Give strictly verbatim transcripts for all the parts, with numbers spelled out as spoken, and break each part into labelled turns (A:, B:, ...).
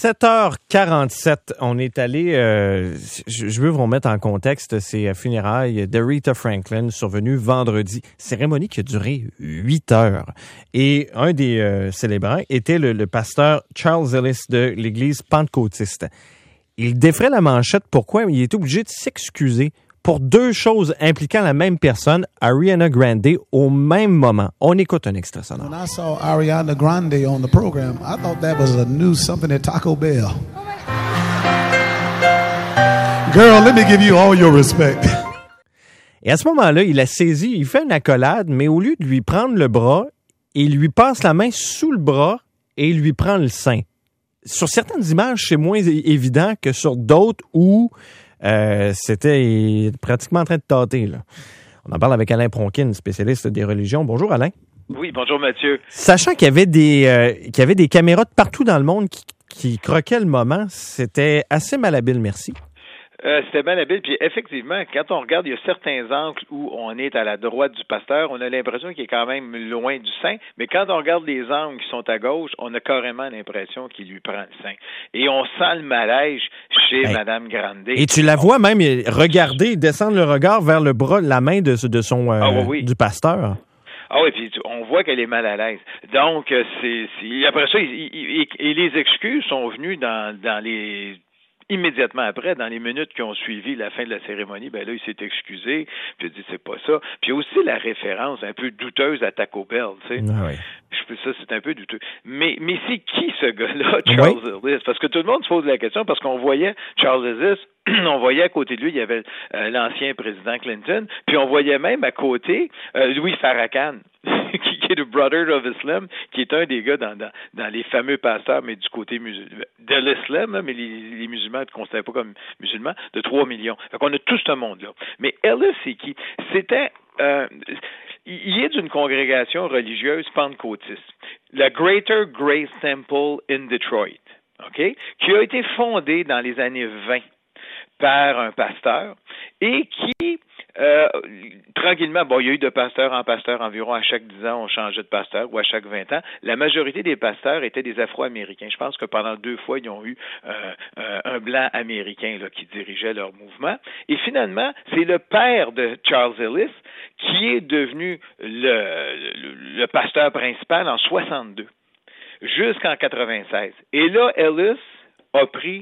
A: sept heures quarante-sept, on est allé, euh, je, je veux vous remettre en contexte ces funérailles d'Aretha Franklin survenues vendredi. Cérémonie qui a duré huit heures. Et un des euh, célébrants était le, le pasteur Charles Ellis de l'église pentecôtiste. Il défrait la manchette. Pourquoi? Il est obligé de s'excuser pour deux choses impliquant la même personne, Ariana Grande, au même moment. On écoute un extrait sonore.
B: When I saw Ariana Grande on the program, I thought that was a new something at Taco Bell. Girl, let me give you all your respect.
A: Et à ce moment-là, il a saisi, il fait une accolade, mais au lieu de lui prendre le bras, il lui passe la main sous le bras et il lui prend le sein. Sur certaines images, c'est moins é- évident que sur d'autres où Euh, c'était pratiquement en train de tâter, là. On en parle avec Alain Pronkin, spécialiste des religions. Bonjour, Alain.
C: Oui, bonjour, Mathieu.
A: Sachant qu'il y avait des, euh, qu'il y avait des caméras de partout dans le monde qui, qui croquaient le moment, c'était assez malhabile, merci.
C: Euh, c'était bien habile. Puis effectivement, quand on regarde, il y a certains angles où on est à la droite du pasteur, on a l'impression qu'il est quand même loin du sein. Mais quand on regarde les angles qui sont à gauche, on a carrément l'impression qu'il lui prend le sein. Et on sent le malaise chez hey. Mme Grande.
A: Et tu la vois même regarder, descendre le regard vers le bras, la main de, de son euh, ah, oui, oui. du pasteur.
C: Ah oui, puis on voit qu'elle est mal à l'aise. Donc, c'est, c'est après ça, il, il, il, et les excuses sont venues dans, dans les... Immédiatement après, dans les minutes qui ont suivi la fin de la cérémonie, ben là, il s'est excusé, puis il a dit c'est pas ça. Puis aussi la référence un peu douteuse à Taco Bell, tu sais.
A: Ah oui.
C: Je, ça, c'est un peu douteux. Mais, mais c'est qui ce gars-là, Charles oui. Ellis? Parce que tout le monde se pose la question, parce qu'on voyait Charles Ellis, on voyait à côté de lui, il y avait euh, l'ancien président Clinton, puis on voyait même à côté euh, Louis Farrakhan, qui est le Brother of Islam, qui est un des gars dans, dans, dans les fameux pasteurs, mais du côté musulman, de l'islam, mais les, les musulmans ne considèrent pas comme musulmans, de trois millions. Fait qu'on a tout ce monde-là. Mais Ellis, c'est qui? C'était... Euh, il est d'une congrégation religieuse pentecôtiste, la Greater Grace Temple in Detroit, OK? Qui a été fondée dans les années vingt par un pasteur et qui, euh, tranquillement, bon, il y a eu de pasteur en pasteur environ à chaque dix ans, on changeait de pasteur, ou à chaque vingt ans. La majorité des pasteurs étaient des Afro-Américains. Je pense que pendant deux fois, ils ont eu euh, euh, un blanc américain là, qui dirigeait leur mouvement. Et finalement, c'est le père de Charles Ellis qui est devenu le, le, le pasteur principal en soixante-deux, jusqu'en quatre-vingt-seize. Et là, Ellis a pris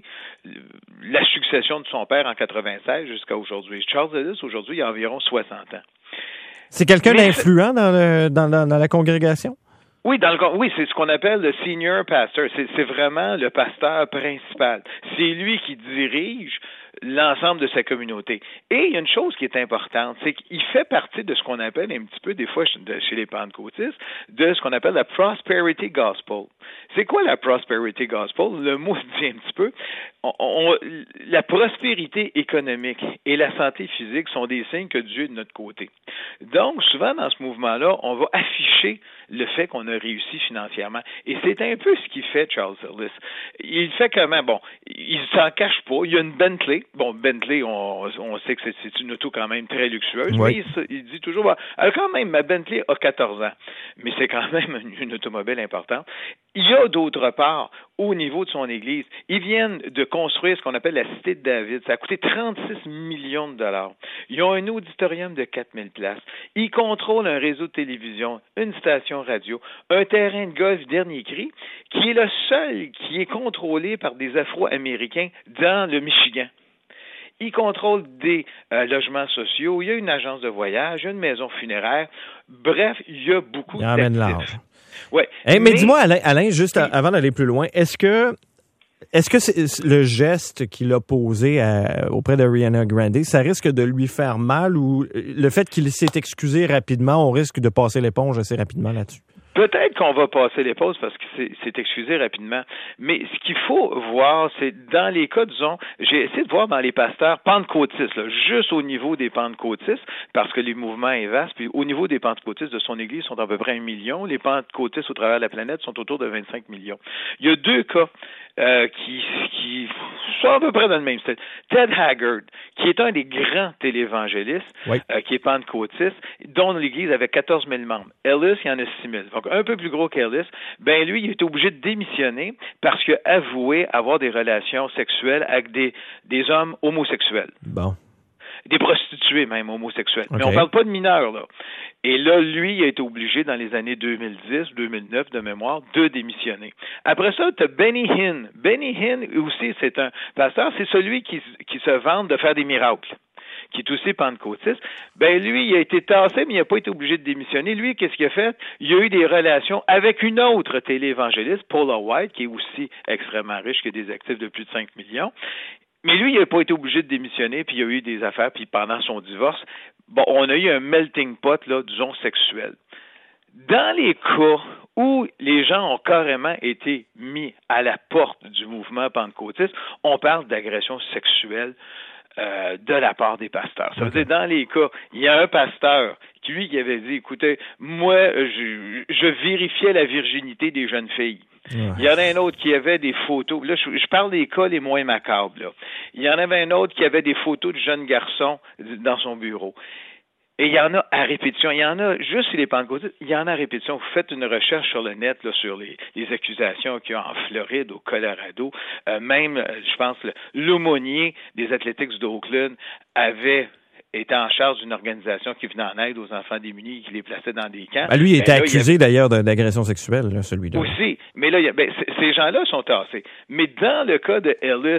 C: la succession de son père en quatre-vingt-seize jusqu'à aujourd'hui. Charles Ellis, aujourd'hui, il a environ soixante ans.
A: C'est quelqu'un Mais d'influent dans, le, dans, la, dans la congrégation?
C: Oui, dans le, oui, c'est ce qu'on appelle le senior pastor. C'est, c'est vraiment le pasteur principal. C'est lui qui dirige l'ensemble de sa communauté. Et il y a une chose qui est importante, c'est qu'il fait partie de ce qu'on appelle un petit peu, des fois chez les pentecôtistes, de ce qu'on appelle la prosperity gospel. C'est quoi la prosperity gospel? Le mot dit un petit peu. On, on, la prospérité économique et la santé physique sont des signes que Dieu est de notre côté. Donc, souvent dans ce mouvement-là, on va afficher le fait qu'on a réussi financièrement. Et c'est un peu ce qu'il fait, Charles Ellis. Il fait comment? Bon, il s'en cache pas. Il y a une Bentley. Bon, Bentley, on, on sait que c'est, c'est une auto quand même très luxueuse. Oui. Mais il, il dit toujours, bah, alors quand même, ma Bentley a quatorze ans. Mais c'est quand même une, une automobile importante. Il y a d'autre part, au niveau de son église, ils viennent de construire ce qu'on appelle la Cité de David. Ça a coûté trente-six millions de dollars. Ils ont un auditorium de quatre mille places. Ils contrôlent un réseau de télévision, une station radio, un terrain de golf dernier cri, qui est le seul qui est contrôlé par des Afro-Américains dans le Michigan. Ils contrôlent des euh, logements sociaux, il y a une agence de voyage, il y a une maison funéraire. Bref, il y a beaucoup
A: il d'actifs.
C: Ouais.
A: Hey, mais, mais dis-moi, Alain, Alain juste oui. avant d'aller plus loin, est-ce que est-ce que c'est le geste qu'il a posé à, auprès de Ariana Grande, ça risque de lui faire mal ou le fait qu'il s'est excusé rapidement, on risque de passer l'éponge assez rapidement là-dessus?
C: Peut-être qu'on va passer les pauses parce qu'il s'est excusé rapidement. Mais ce qu'il faut voir, c'est dans les cas, disons, j'ai essayé de voir dans les pasteurs pentecôtistes, là, juste au niveau des pentecôtistes, parce que les mouvements est vaste, puis au niveau des pentecôtistes de son église sont à peu près un million. Les pentecôtistes au travers de la planète sont autour de vingt-cinq millions. Il y a deux cas euh, qui, qui sont à peu près dans le même style. Ted Haggard, qui est un des grands télévangélistes, oui. euh, qui est pentecôtiste, dont l'église avait quatorze mille membres. Ellis, il y en a six mille. Donc, donc un peu plus gros qu'Ellis, ben lui, il est obligé de démissionner parce qu'il a avoué avoir des relations sexuelles avec des, des hommes homosexuels.
A: Bon.
C: Des prostituées même homosexuelles.
A: Okay.
C: Mais on parle pas de mineurs, là. Et là, lui, il a été obligé dans les années deux mille dix, deux mille neuf de mémoire, de démissionner. Après ça, tu as Benny Hinn. Benny Hinn aussi, c'est un pasteur, c'est celui qui, qui se vante de faire des miracles, qui est aussi pentecôtiste. Ben lui, il a été tassé, mais il n'a pas été obligé de démissionner. Lui, qu'est-ce qu'il a fait? Il a eu des relations avec une autre téléévangéliste, Paula White, qui est aussi extrêmement riche, qui a des actifs de plus de cinq millions. Mais lui, il n'a pas été obligé de démissionner, puis il a eu des affaires, puis pendant son divorce, bon, on a eu un melting pot, là, disons, sexuel. Dans les cas où les gens ont carrément été mis à la porte du mouvement pentecôtiste, on parle d'agression sexuelle euh, de la part des pasteurs. Ça veut dire, dans les cas, il y a un pasteur qui, lui, qui avait dit, écoutez, moi, je, je vérifiais la virginité des jeunes filles. Ouais. Il y en a un autre qui avait des photos. Là, je, je parle des cas les moins macabres. Là. Il y en avait un autre qui avait des photos de jeunes garçons dans son bureau. Et il y en a à répétition. Il y en a, juste sur les pentecôtistes, il y en a à répétition. Vous faites une recherche sur le net là, sur les, les accusations qu'il y a en Floride, au Colorado. Euh, même, je pense, le, l'aumônier des Athletics d'Oakland avait était en charge d'une organisation qui venait en aide aux enfants démunis et qui les plaçait dans des camps.
A: Ben lui, il était
C: ben, là,
A: accusé
C: il a...
A: d'ailleurs d'agression sexuelle, là, celui-là.
C: Aussi. Mais là, il y a... ben, ces gens-là sont tassés. Mais dans le cas de Ellis,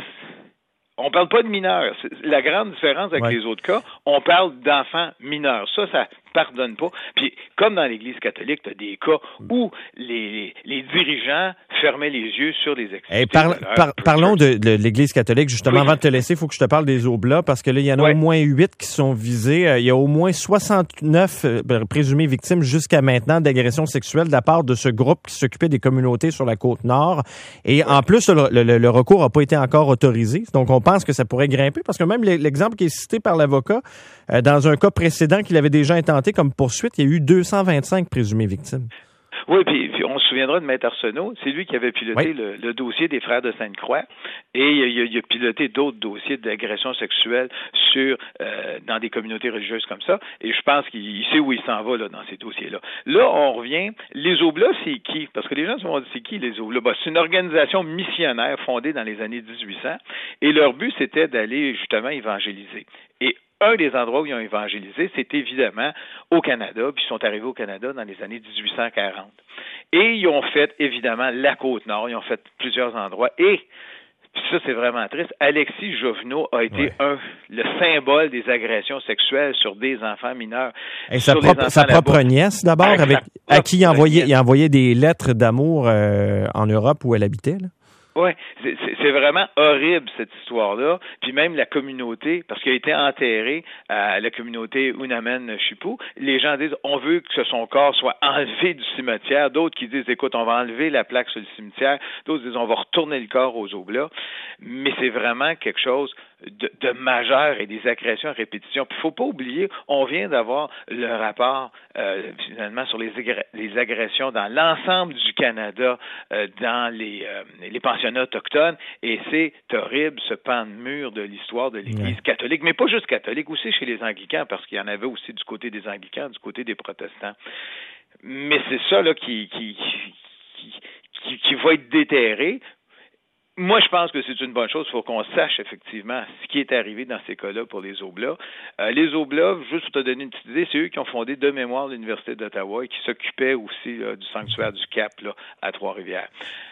C: on parle pas de mineurs. C'est la grande différence avec ouais. les autres cas, on parle d'enfants mineurs. Ça, ça pardonne pas. Puis, comme dans l'Église catholique, tu as des cas où les, les dirigeants fermaient les yeux sur les activités.
A: Hey, par, par, parlons de, de l'Église catholique. Justement, oui. avant de te laisser, il faut que je te parle des Oblats, parce que là, il y en a ouais. au moins huit qui sont visés. Il y a au moins soixante-neuf euh, présumées victimes jusqu'à maintenant d'agressions sexuelles de la part de ce groupe qui s'occupait des communautés sur la Côte-Nord. Et ouais. en plus, le, le, le recours n'a pas été encore autorisé. Donc, on pense que ça pourrait grimper, parce que même l'exemple qui est cité par l'avocat, euh, dans un cas précédent qu'il avait déjà intenté comme poursuite, il y a eu deux cent vingt-cinq présumées victimes.
C: Oui, puis, puis on se souviendra de Maître Arsenault, c'est lui qui avait piloté
A: oui.
C: le, le dossier des Frères de Sainte-Croix, et il a, il a piloté d'autres dossiers d'agression sexuelle sur euh, dans des communautés religieuses comme ça, et je pense qu'il sait où il s'en va là, dans ces dossiers-là. Là, on revient, les Oblats, c'est qui? Parce que les gens se vont dire, c'est qui les Oblats? Ben, c'est une organisation missionnaire fondée dans les années dix-huit cents, et leur but, c'était d'aller justement évangéliser. Et un des endroits où ils ont évangélisé, c'est évidemment au Canada, puis ils sont arrivés au Canada dans les années dix-huit cent quarante. Et ils ont fait, évidemment, la Côte-Nord, ils ont fait plusieurs endroits, et puis ça, c'est vraiment triste, Alexis Jovenot a été ouais. un, le symbole des agressions sexuelles sur des enfants mineurs.
A: Et sa propre, sa propre nièce, d'abord, avec, avec à qui il envoyait, il envoyait des lettres d'amour euh, en Europe où elle habitait, là?
C: Oui, c'est, c'est vraiment horrible cette histoire-là. Puis même la communauté, parce qu'il a été enterré à la communauté Unamen Chipou, les gens disent on veut que son corps soit enlevé du cimetière. D'autres qui disent écoute, on va enlever la plaque sur le cimetière. D'autres disent on va retourner le corps aux Oblats. Mais c'est vraiment quelque chose de, de majeur et des agressions à répétition. Puis il ne faut pas oublier, on vient d'avoir le rapport euh, finalement sur les, agré- les agressions dans l'ensemble du Canada, euh, dans les, euh, les pensionnats autochtones, et c'est horrible ce pan de mur de l'histoire de l'Église ouais. catholique, mais pas juste catholique, aussi chez les anglicans, parce qu'il y en avait aussi du côté des anglicans, du côté des protestants. Mais c'est ça là qui, qui, qui, qui, qui va être déterré. Moi, je pense que c'est une bonne chose. Il faut qu'on sache effectivement ce qui est arrivé dans ces cas-là pour les Oblats. Euh, les Oblats, juste pour te donner une petite idée, c'est eux qui ont fondé de mémoire l'Université d'Ottawa et qui s'occupaient aussi là, du sanctuaire du Cap là, à Trois-Rivières.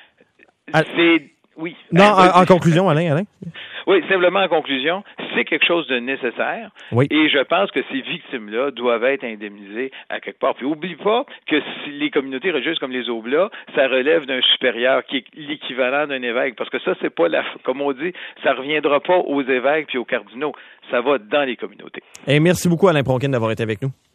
A: Ah.
C: C'est... Oui.
A: Non, en, en conclusion, Alain, Alain.
C: Oui, simplement en conclusion, c'est quelque chose de nécessaire.
A: Oui.
C: Et je pense que ces victimes-là doivent être indemnisées à quelque part. Puis oublie pas que si les communautés religieuses comme les Oblats, ça relève d'un supérieur qui est l'équivalent d'un évêque. Parce que ça, c'est pas la, comme on dit, ça reviendra pas aux évêques puis aux cardinaux. Ça va dans les communautés.
A: Et merci beaucoup, Alain Pronkin, d'avoir été avec nous.